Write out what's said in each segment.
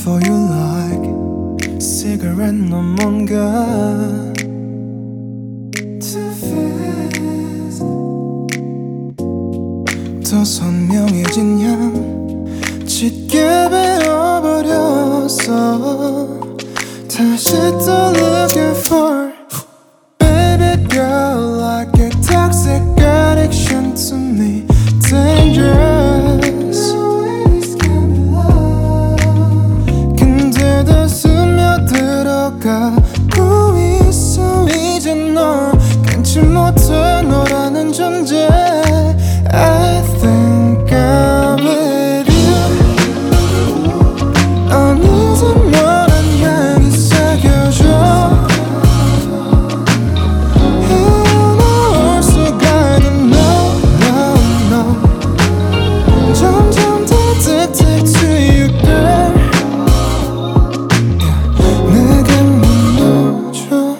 for you like cigarette 넌 뭔가 too fast 더 선명해진 향 짙게 배어버렸어 다시 또 looking for baby girl like a toxic addiction to me dangerous 근데도 스며들어가고 있어 이제 널 끊지 못해 너라는 존재 I think I'm with you 어느새 너란 향이 새겨져 헤어나올 수가 있는 no no no 점점 더 addicted to you girl 내게 묻어줘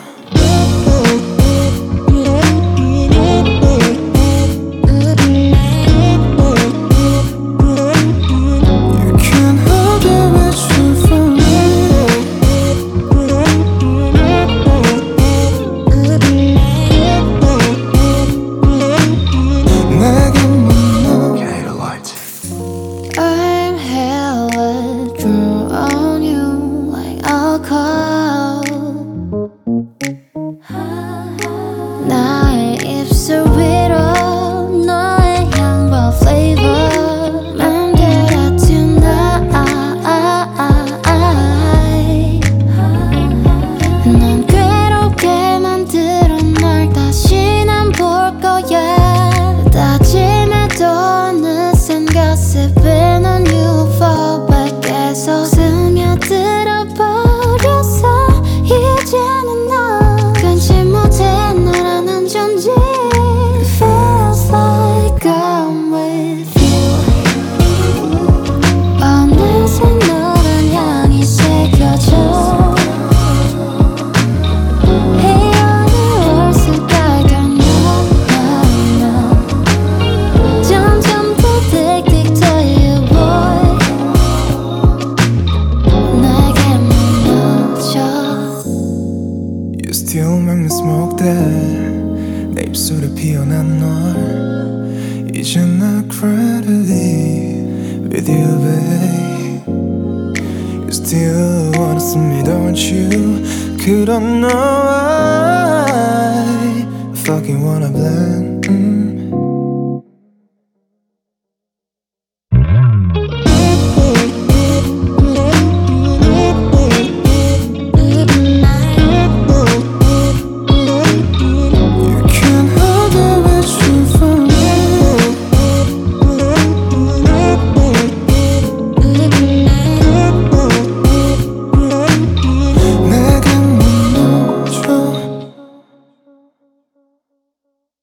You can't hold it with you from me 내게 묻어줘 I'm hella drunk on you like alcohol 나의 입술 위로 너의 향과 flavor 맘대로 tonight 난 괴롭게 만들어 널 다시 난 볼 거야 따짐에도 어느새 gossiping on you fall back에서 스며들어 버렸어 이제는 너 끊지 못해 너라는 존재 It feels like I'm with you 어느새 너란 향이 새겨져 헤어나올 수가 있던 no no no 점점 더 addicted to you boy 내게 묻어줘 You still make me smoke that 내 입술에 피어난 널 이제 나 credit with you babe You still wanna see me don't you 그런 너 I fucking wanna blend